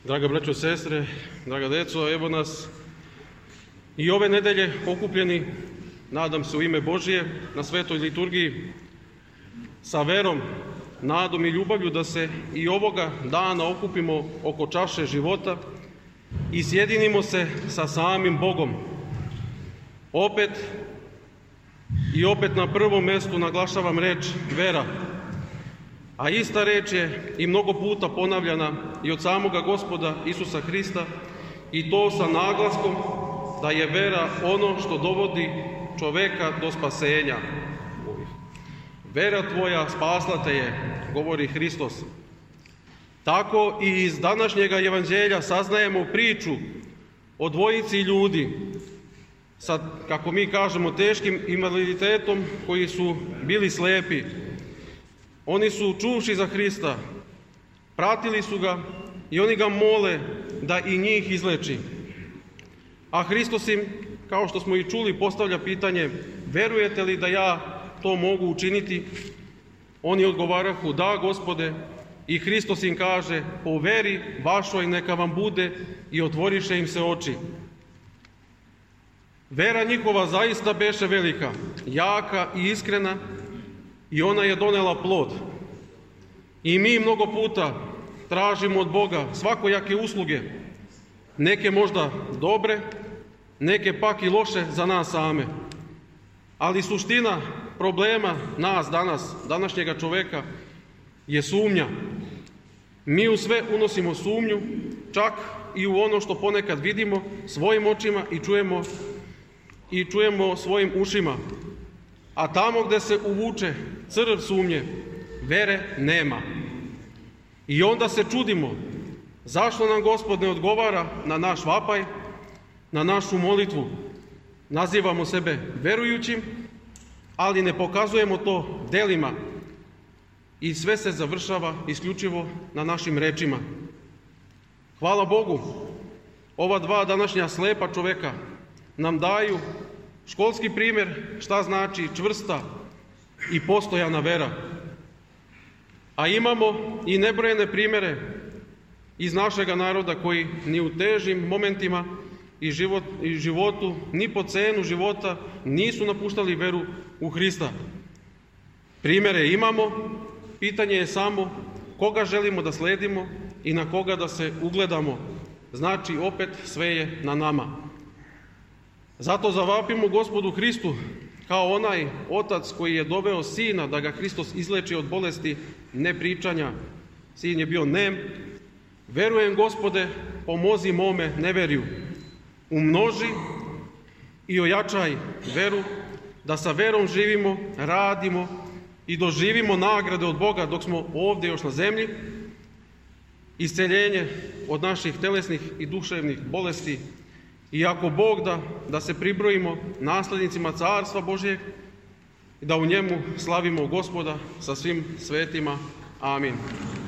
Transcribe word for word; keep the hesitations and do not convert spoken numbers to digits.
Draga braćo i sestre, draga deco, evo nas i ove nedelje okupljeni, nadam se u ime Božije, na svetoj liturgiji, sa verom, nadom i ljubavlju da se i ovoga dana okupimo oko čaše života i sjedinimo se sa samim Bogom. Opet i opet na prvom mjestu naglašavam reč vera, a ista reč je i mnogo puta ponavljana i od samoga Gospoda Isusa Hrista, i to sa naglaskom da je vera ono što dovodi čoveka do spasenja. Vera tvoja spasla te je, govori Hristos. Tako i iz današnjega evanđelja saznajemo priču o dvojici ljudi sa, kako mi kažemo, teškim invaliditetom, koji su bili slepi. Oni su čuvši za Hrista, pratili su ga i oni ga mole da i njih izleči. A Hristos im, kao što smo i čuli, postavlja pitanje: verujete li da ja to mogu učiniti? Oni odgovarahu: da, Gospode. I Hristos im kaže: po veri vašoj neka vam bude, i otvoriše im se oči. Vera njihova zaista beše velika, jaka i iskrena, i ona je donela plod. I mi mnogo puta tražimo od Boga svakojake usluge, neke možda dobre, neke pak i loše za nas same. Ali suština problema nas danas, današnjega čoveka, je sumnja. Mi u sve unosimo sumnju, čak i u ono što ponekad vidimo svojim očima i čujemo, i čujemo svojim ušima. A tamo gdje se uvuče crv sumnje, vere nema. I onda se čudimo zašto nam Gospod ne odgovara na naš vapaj, na našu molitvu. Nazivamo sebe verujućim, ali ne pokazujemo to delima, i sve se završava isključivo na našim rečima. Hvala Bogu, ova dva današnja slepa čoveka nam daju školski primjer šta znači čvrsta i postojana vera. A imamo i nebrojene primjere iz našega naroda koji ni u težim momentima i, život, i životu, ni po cenu života, nisu napuštali veru u Hrista. Primjere imamo, pitanje je samo koga želimo da sledimo i na koga da se ugledamo. Znači, opet sve je na nama. Zato zavapimo Gospodu Hristu, kao onaj otac koji je doveo sina da ga Hristos izleči od bolesti nepričanja. Sin je bio nem. Verujem, Gospode, pomozi mome neverju. Umnoži i ojačaj veru, da sa verom živimo, radimo i doživimo nagrade od Boga dok smo ovdje još na zemlji, isceljenje od naših telesnih i duševnih bolesti, i ako Bog da, da se pribrojimo naslednicima Carstva Božjeg i da u njemu slavimo Gospoda sa svim svetima. Amin.